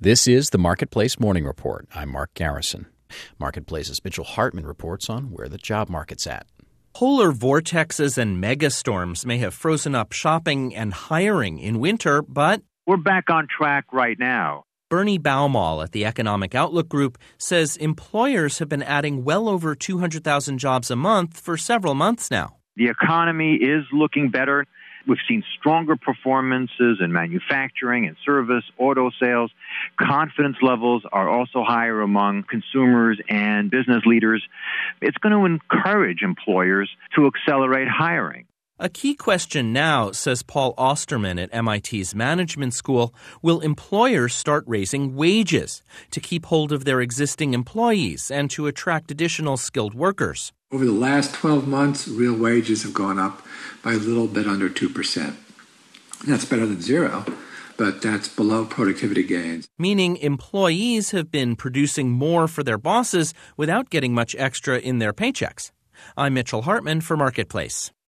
This is the Marketplace Morning Report. I'm Mark Garrison. Marketplace's Mitchell Hartman reports on where the job market's at. Polar vortexes and megastorms may have frozen up shopping and hiring in winter, but we're back on track right now. Bernie Baumol at the Economic Outlook Group says employers have been adding well over 200,000 jobs a month for several months now. The economy is looking better. We've seen stronger performances in manufacturing and service, auto sales. Confidence levels are also higher among consumers and business leaders. It's going to encourage employers to accelerate hiring. A key question now, says Paul Osterman at MIT's Management School, will employers start raising wages to keep hold of their existing employees and to attract additional skilled workers? Over the last 12 months, real wages have gone up by a little bit under 2%. That's better than zero, but that's below productivity gains. Meaning employees have been producing more for their bosses without getting much extra in their paychecks. I'm Mitchell Hartman for Marketplace.